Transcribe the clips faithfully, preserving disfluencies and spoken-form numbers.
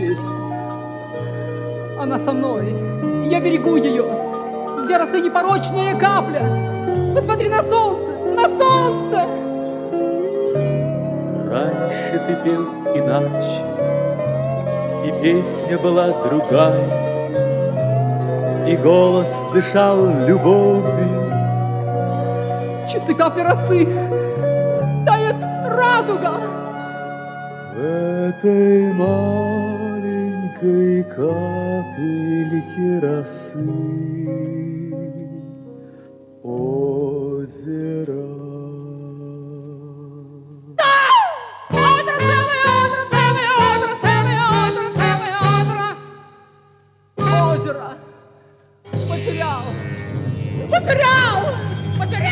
песня. Она со мной, я берегу ее, где росы непорочная капля. Посмотри на солнце, на солнце! Раньше ты пел иначе, и песня была другая, и голос дышал любовью. Чистой капли росы тает радуга. В этой маленькой капельке росы озеро. Потерял, потерял, потерял!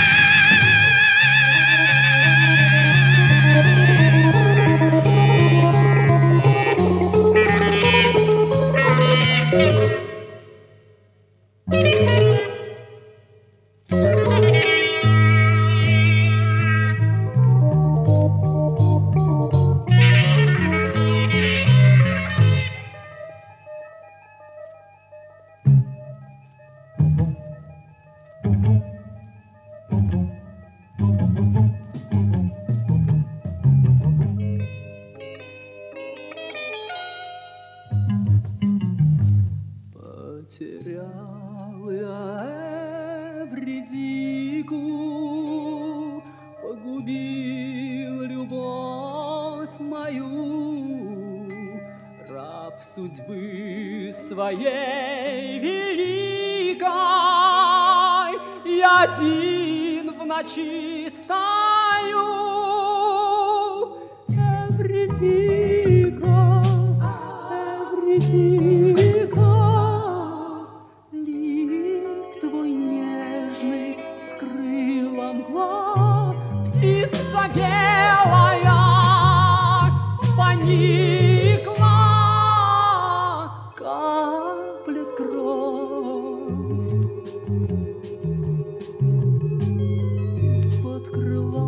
Потерял я Эвридику, погубил любовь мою, раб судьбы своей великой, я один в ночи стою. Эвридика, Эвридика, скрыла мгла, птица белая поникла, каплет кровь из-под крыла.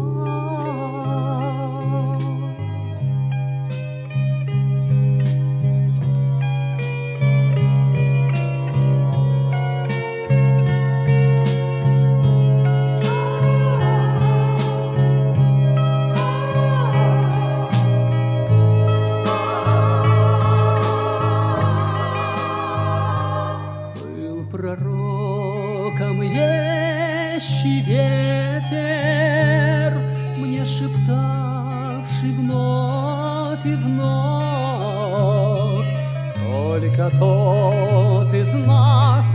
Пророком вещий ветер, мне шептавший вновь и вновь: только тот из нас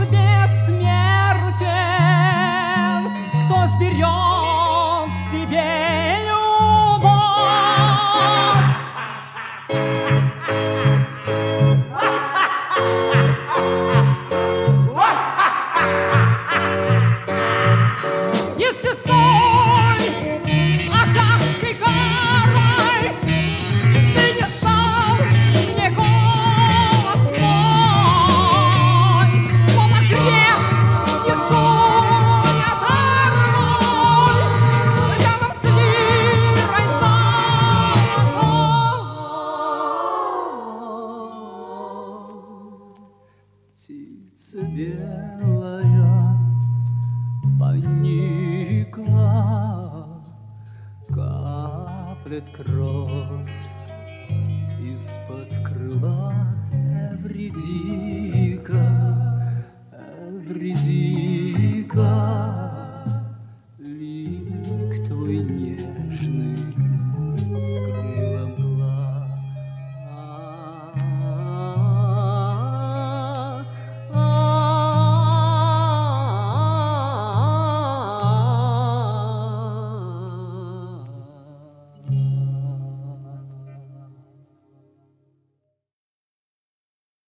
бессмертен, кто сберег в себе любовь. Птица белая поникла, каплет кровь из-под крыла. Эвридика, Эвридика.